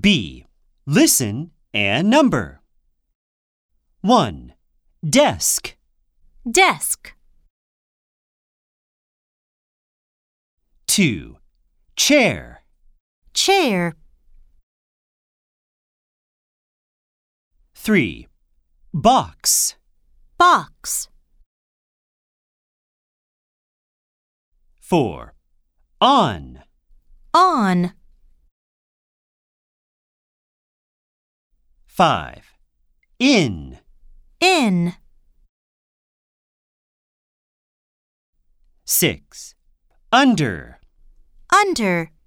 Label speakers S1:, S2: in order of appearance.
S1: B. Listen and number. 1. Desk.
S2: Desk.
S1: 2. Chair.
S2: Chair.
S1: 3. Box.
S2: Box.
S1: 4. On.
S2: On.
S1: 5. In.
S2: In.
S1: 6. Under.
S2: Under.